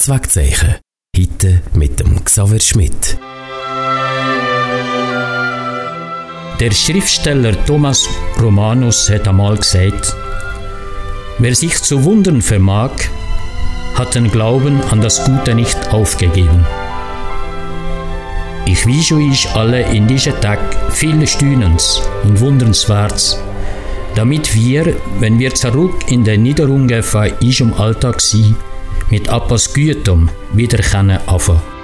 Kurzwegzeichen. Heute mit dem Xaver Schmidt. Der Schriftsteller Thomas Romanus hat einmal gesagt: Wer sich zu wundern vermag, hat den Glauben an das Gute nicht aufgegeben. Ich wünsche euch alle in diesem Tag viel Staunens und Wundernswertes, damit wir, wenn wir zurück in der Niederungen von unserem Alltag sind, mit etwas Gutem wieder anfangen können.